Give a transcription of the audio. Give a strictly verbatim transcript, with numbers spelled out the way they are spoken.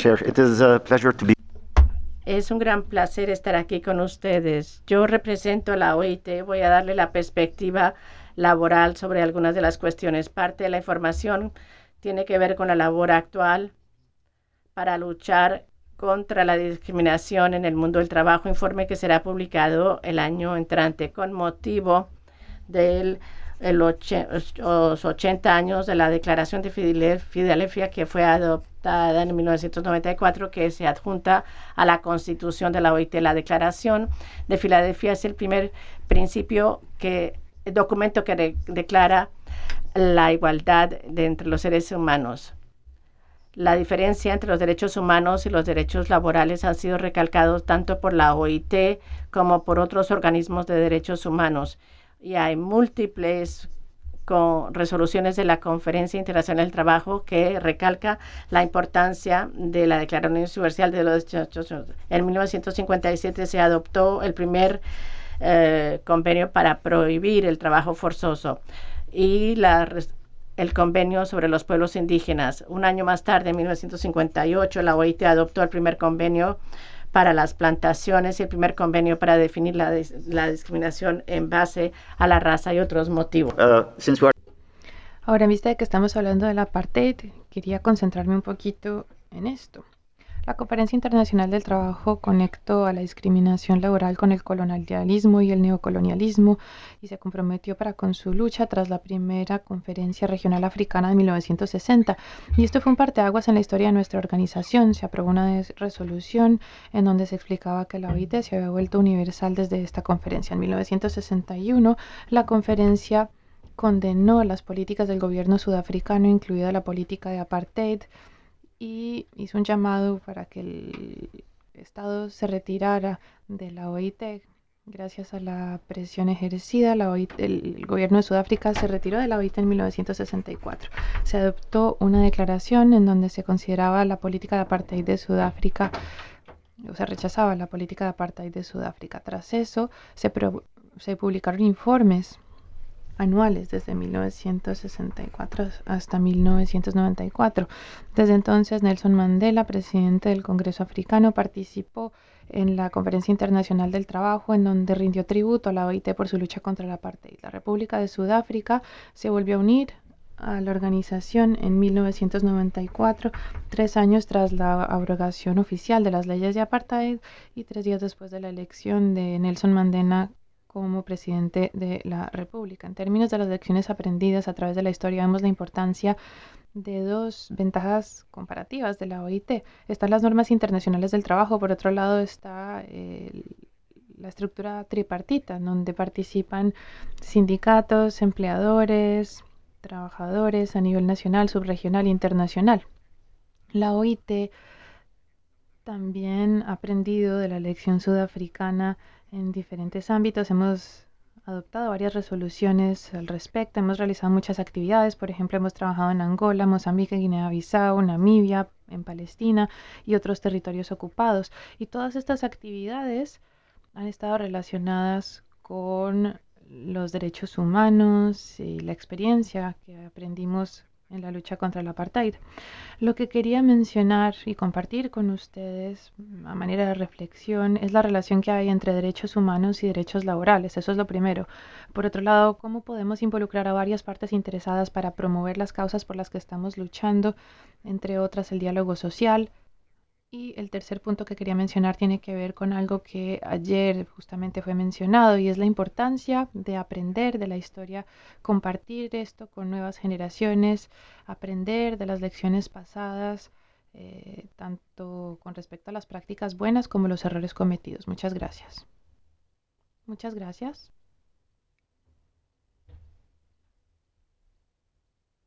It is a pleasure to be. Es un gran placer estar aquí con ustedes. Yo represento a la O I T. Voy a darle la perspectiva laboral sobre algunas de las cuestiones. Parte de la información tiene que ver con la labor actual para luchar contra la discriminación en el mundo del trabajo, informe que será publicado el año entrante con motivo del el och- los ochenta años de la Declaración de Filadelfia, que fue adoptada en mil novecientos noventa y cuatro, que se adjunta a la Constitución de la O I T. La Declaración de Filadelfia es el primer principio que el documento que de, declara la igualdad de entre los seres humanos. La diferencia entre los derechos humanos y los derechos laborales han sido recalcados tanto por la O I T como por otros organismos de derechos humanos. Y hay múltiples con resoluciones de la Conferencia Internacional del Trabajo que recalca la importancia de la Declaración Universal de los Derechos Humanos. En mil novecientos cincuenta y siete se adoptó el primer eh, convenio para prohibir el trabajo forzoso y la el convenio sobre los pueblos indígenas. Un año más tarde, en mil novecientos cincuenta y ocho, la O I T adoptó el primer convenio para las plantaciones y el primer convenio para definir la, la discriminación en base a la raza y otros motivos. Uh, since we are Ahora, en vista de que estamos hablando del apartheid, quería concentrarme un poquito en esto. La Conferencia Internacional del Trabajo conectó a la discriminación laboral con el colonialismo y el neocolonialismo y se comprometió para con su lucha tras la primera Conferencia Regional Africana de mil novecientos sesenta. Y esto fue un parteaguas en la historia de nuestra organización. Se aprobó una resolución en donde se explicaba que la O I T se había vuelto universal desde esta conferencia. En mil novecientos sesenta y uno, la conferencia condenó las políticas del gobierno sudafricano, incluida la política de apartheid, y hizo un llamado para que el Estado se retirara de la O I T. Gracias a la presión ejercida, la O I T, el, el gobierno de Sudáfrica se retiró de la O I T en mil novecientos sesenta y cuatro. Se adoptó una declaración en donde se consideraba la política de apartheid de Sudáfrica, o se rechazaba la política de apartheid de Sudáfrica. Tras eso, se, pro, se publicaron informes anuales desde mil novecientos sesenta y cuatro hasta mil novecientos noventa y cuatro. Desde entonces, Nelson Mandela, presidente del Congreso Africano, participó en la Conferencia Internacional del Trabajo, en donde rindió tributo a la O I T por su lucha contra el apartheid. La República de Sudáfrica se volvió a unir a la organización en mil novecientos noventa y cuatro, tres años tras la abrogación oficial de las leyes de apartheid y tres días después de la elección de Nelson Mandela como presidente de la República. En términos de las lecciones aprendidas a través de la historia, vemos la importancia de dos ventajas comparativas de la O I T. Están las normas internacionales del trabajo, por otro lado está eh, la estructura tripartita, en donde participan sindicatos, empleadores, trabajadores a nivel nacional, subregional e internacional. La O I T también ha aprendido de la lección sudafricana en diferentes ámbitos. Hemos adoptado varias resoluciones al respecto. Hemos realizado muchas actividades. Por ejemplo, hemos trabajado en Angola, Mozambique, Guinea-Bissau, Namibia, en Palestina y otros territorios ocupados. Y todas estas actividades han estado relacionadas con los derechos humanos y la experiencia que aprendimos en la lucha contra el apartheid. Lo que quería mencionar y compartir con ustedes a manera de reflexión es la relación que hay entre derechos humanos y derechos laborales. Eso es lo primero. Por otro lado, cómo podemos involucrar a varias partes interesadas para promover las causas por las que estamos luchando, entre otras el diálogo social. Y el tercer punto que quería mencionar tiene que ver con algo que ayer justamente fue mencionado y es la importancia de aprender de la historia, compartir esto con nuevas generaciones, aprender de las lecciones pasadas, eh, tanto con respecto a las prácticas buenas como los errores cometidos. Muchas gracias. Muchas gracias.